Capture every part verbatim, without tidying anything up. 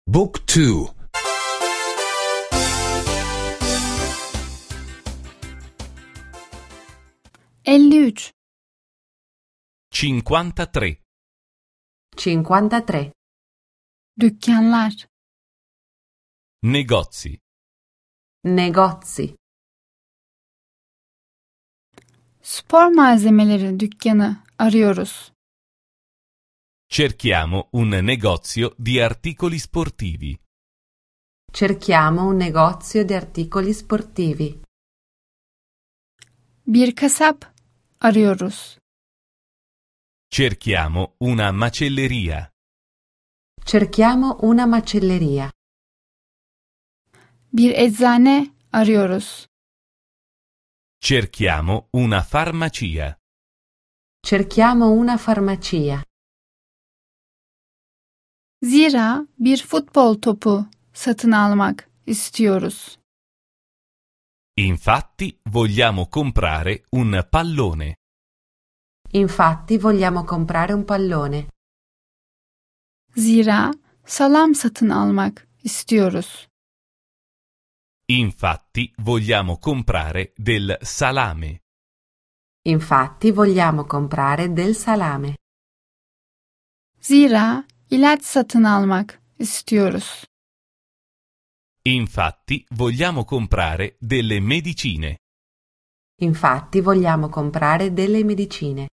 Book two. elli üç. cinquantatré. cinquantatré. Dükkanlar. Negozi. Negozi. Spor malzemeleri dükkanı arıyoruz. Cerchiamo un negozio di articoli sportivi. Cerchiamo un negozio di articoli sportivi. Bir kasap arıyoruz. Cerchiamo una macelleria. Cerchiamo una macelleria. Bir eczane arıyoruz. Cerchiamo una farmacia. Cerchiamo una farmacia. Zira bir futbol topu satın almak istiyoruz. Infatti vogliamo comprare un pallone. Infatti vogliamo comprare un pallone. Zira salam satın almak istiyoruz. Infatti vogliamo comprare del salame. Infatti vogliamo comprare del salame. Zira ilaç satın almak istiyoruz. Infatti vogliamo comprare delle medicine. Infatti vogliamo comprare delle medicine.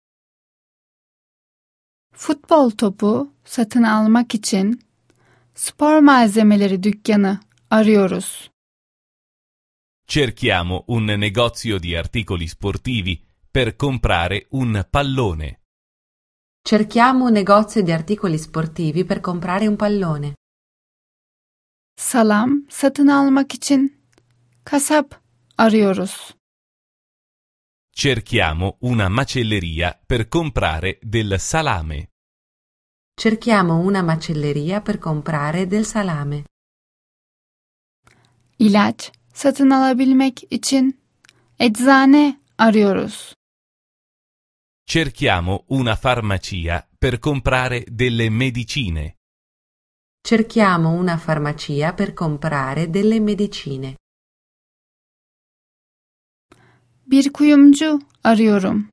Futbol topu satın almak için spor malzemeleri dükkanı arıyoruz. Cerchiamo un negozio di articoli sportivi per comprare un pallone. Cerchiamo un negozio di articoli sportivi per comprare un pallone. Salam satın almak için kasap arıyoruz. Cerchiamo una macelleria per comprare del salame. Cerchiamo una macelleria per comprare del salame. İlaç satın alabilmek için eczane arıyoruz. Cerchiamo una farmacia per comprare delle medicine. Cerchiamo una farmacia per comprare delle medicine. Bir kuyumcu arıyorum.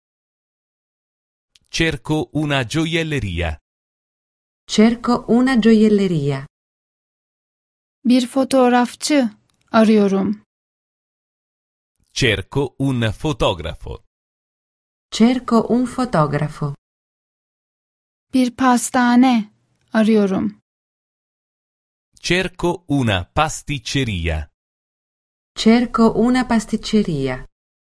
Cerco una gioielleria. Cerco una gioielleria. Bir fotoğrafçı arıyorum. Cerco un fotografo. Cerco un fotografo. Bir pastane arıyorum. Cerco una pasticceria. Cerco una pasticceria.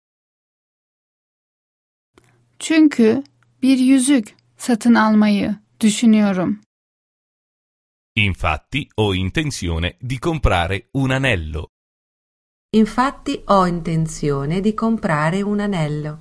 Çünkü bir yüzük satın almayı düşünüyorum. Infatti ho intenzione di comprare un anello. Infatti ho intenzione di comprare un anello.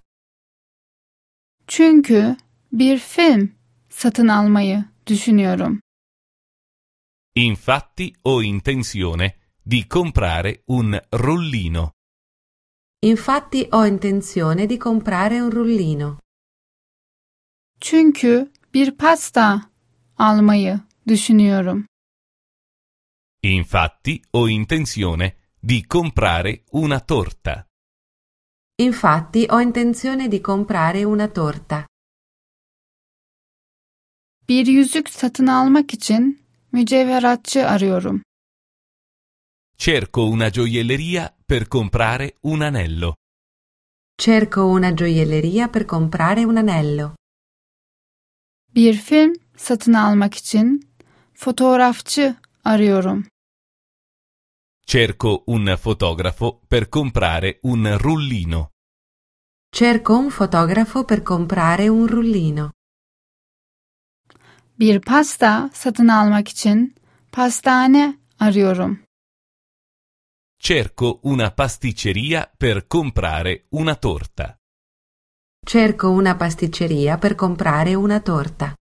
Çünkü bir film satın almayı düşünüyorum. Infatti ho intenzione di comprare un rullino. Infatti ho intenzione di comprare un rullino. Çünkü bir pasta almayı düşünüyorum. Infatti ho intenzione di comprare una torta. Infatti ho intenzione di comprare una torta. Bir yüzük satın almak için mücevheratçı arıyorum. Cerco una gioielleria per comprare un anello. Cerco una gioielleria per comprare un anello. Bir film satın almak için fotoğrafçı arıyorum. Cerco un fotografo per comprare un rullino. Cerco un fotografo per comprare un rullino. Bir pasta satın almak için pastane arıyorum. Cerco una pasticceria per comprare una torta. Cerco una pasticceria per comprare una torta.